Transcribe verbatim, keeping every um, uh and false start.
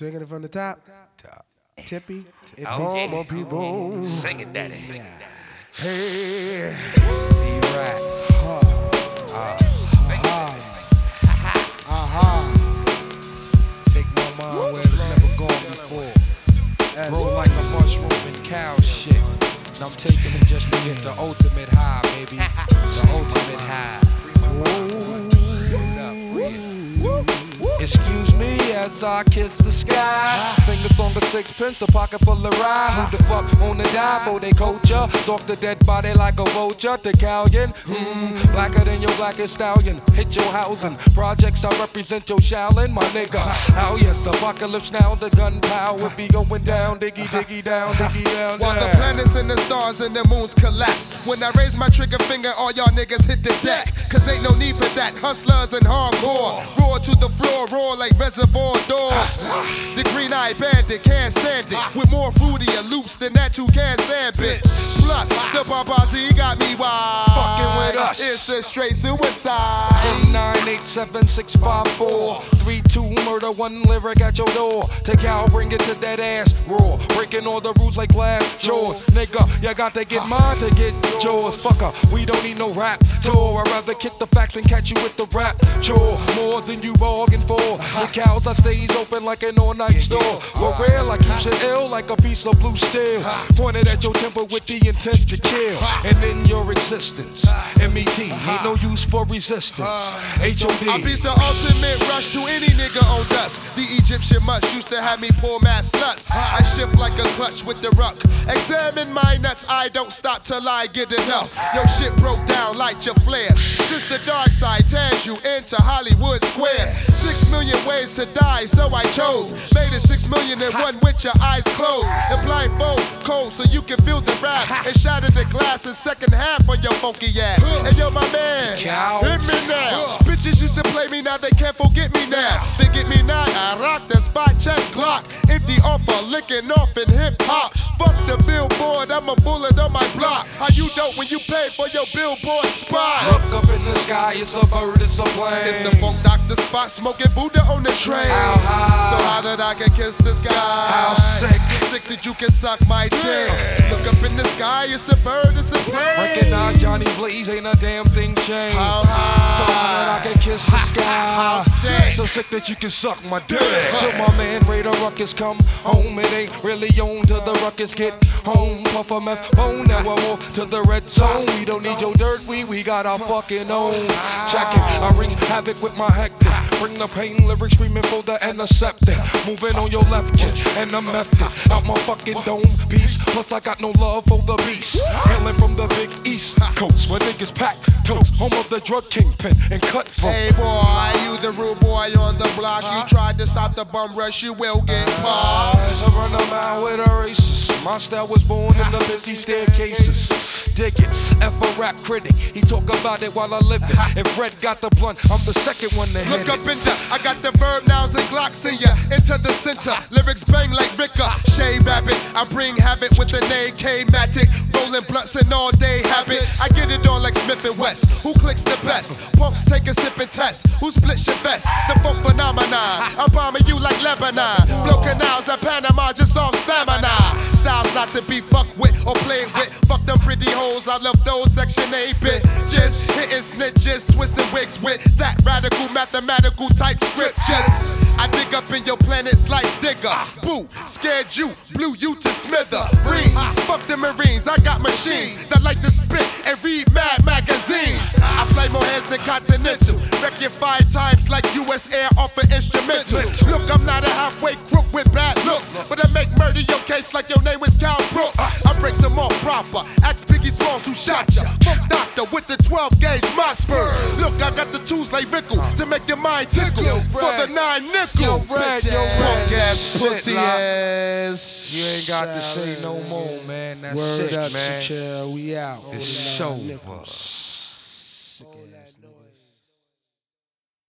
Taking it from the top. Top. Tippy. It Oh, yeah. more people. Sing it, daddy. Yeah. Hey. B-Rap. Ha. Ah. Aha. Aha. Take my mind where it's never gone before. That's Grow like a mushroom and cow shit. And I'm taking it just to get the ultimate high, baby. The ultimate high. Excuse me as I kiss the sky. Fingers on the sixpence, a pocket full of rye. Who the fuck wanna die for they culture? Stalk the dead body like a vulture. Italian, hmm, blacker than your blackest stallion. Hit your housing. Projects, I represent your Shaolin, my nigga. Oh yes, apocalypse now, the gunpowder be going down, diggy diggy down, diggy down, down. While the planets and the stars and the moons collapse. When I raise my trigger finger, all y'all niggas hit the deck. Cause ain't no need for that. Hustlers and hardcore. Roar to the floor, roar like reservoir dogs. The green-eyed bandit can't stand it. With more fruitier loops than that you can stand, bitch. Plus, the paparazzi got me wild. Fucking with us. It's a straight suicide. ten nine eight seven six five four three two murder, one lyric at your door. Take out, bring it to that ass raw. Breaking all the rules like glass jaws. Nigga, you got to get mine to get yours. Fucker, we don't need no rap tour. I'd rather kick the facts and catch you with the rap chore. More than you bargained for. The cows I stays open like an all-night store. We're rare like you should ill, like a piece of blue steel. Pointed at your temper with the intent to kill. And in your existence, M E T ain't no use for resistance. H O D. I beats the ultimate rush to any nigga on dust. The Egyptian mush used to have me pull mad sluts. I shift like a clutch with the ruck. Examine my nuts, I don't stop till I get enough. Yo, shit broke down, light your flares. Since the dark side tears you into Hollywood squares. Six million ways to die, so I chose. Made it six million and one with your eyes closed. And blindfold, cold, so you can feel the rap. And shatter the glass in second half on your funky ass. And yo, my man, hit me now. Bitches used to play me, now they can't forget me now. They get me now, I rock the spot, check Glock. Empty offer, licking off in hip hop. Fuck the billboard, I'm a bullet on my block. How you dope when you pay for your billboard spot? Look up in the sky, it's a bird, it's a plane. It's the funk doctor spot, smoking Buddha on the train. How high? So how that I can kiss the sky? How sick? So sick that you can suck my dick. Look up in the sky, it's a bird, it's a plane. Recognize Johnny Blaze, ain't a damn thing changed. How high? So high that I can kiss the sky. How sick? So sick that you can suck my dick. Till my man Raider Ruckus come home, it ain't really on till the ruckus get home. Puff a meth bone, now I walk to the red zone. We don't need your dirt, we we got our fucking own. Check it, I wreak havoc with my hectic. Bring the pain lyrics screaming for the antiseptic. Moving on your left kid, and I'm method out my fucking dome piece. Plus I got no love for the beast. Hailing from the big east coast where niggas pack toast. Home of the drug kingpin and cut throat. Hey boy, you the rude boy on the block. You tried to stop the bum rush, you will get popped. I run a mile with a racist. My style was born in the busy staircases. Dig it, F a rap critic. He talk about it while I live it. If Red got the blunt, I'm the second one to hit Look up it. in the, I got the verb nouns and glocks in ya. Into the center, lyrics bang like Ricka. Shay Rabbit, I bring habit with the name K-Matic. Rolling blunts and all day habit. I get it on like Smith and West. Who clicks the best? Punks take a sip and test. Who splits your best? The funk phenomenon. I'm bombing you like Lebanon. Blow canals at Panama just on stamina. Styles not to be fucked with or played with. Fuck them pretty hoes, I love those section eight bitches. Hitting snitches, twisting wigs with that radical mathematical type scriptures. I dig up in your planets like Digger. Boo, scared you, blew you to smithereens. Fuck the Marines, I got machines that like to spit and read mad magazines. I play more heads than Continental. Wreck you five times like U S Air off an instrumental. Look, I'm not a halfway crook with bad looks, but I make murder your case like your name was Cal Brooks. I break some off proper. Ask Biggie Smalls who shot ya. Funk doctor with the twelve gauge my spur. Look, I got the tools like Rickle to make your mind tickle. Yo, For the nine nickel. Yo, Red, yo, Red. Punk ass, Shit, pussy lock. ass. You ain't got to say no more, man. That's Word it, up, man. Shaquille, we out. It's Forty-nine so nickels.